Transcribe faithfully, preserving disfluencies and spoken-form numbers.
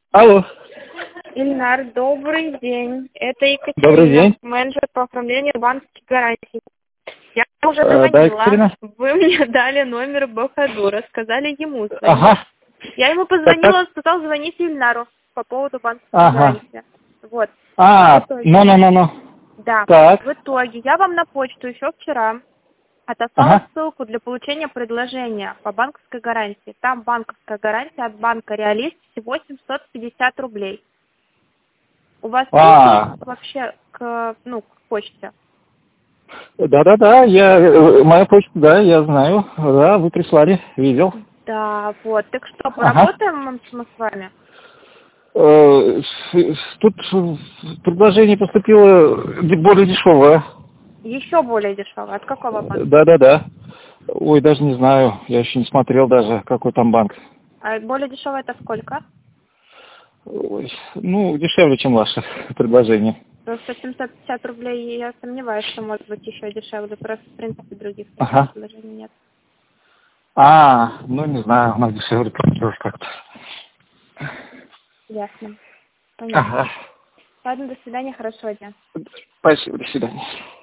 Алло. Ильнар, добрый день. Это Екатерина, Добрый день. менеджер по оформлению банковских гарантий. Я уже Э, да, звонила. Екатерина. Вы мне дали номер Бахадура, сказали ему звонить. Ага. Я ему Так, позвонила, так. он сказал, звоните Ильнару по поводу банковской Ага. гарантии. Вот. А, В итоге- ну-ну-ну-ну. Да. Так. В итоге я вам на почту еще вчера отослала Ага. ссылку для получения предложения по банковской гарантии. Там банковская гарантия от банка Реалист всего семьсот пятьдесят рублей. У вас А. есть вообще к, ну, к почте? Да-да-да, я, э, моя почта, да, я знаю. Да, вы прислали, видел. Да, вот. Так что, Ага. поработаем мы с вами? Э, с- с- Тут предложение поступило более дешевое. Еще более дешево. От какого банка? Да-да-да. Ой, даже не знаю, я еще не смотрел даже, какой там банк. А более дешево это сколько? Ой, ну, дешевле, чем ваше предложение. Просто семьсот пятьдесят рублей, я сомневаюсь, что может быть еще дешевле. Просто, в принципе, других таких Ага. предложений нет. А, ну не знаю, она дешевле получилась как-то. Ясно. Понятно. Ага. Ладно, до свидания, хорошего дня. Спасибо, до свидания.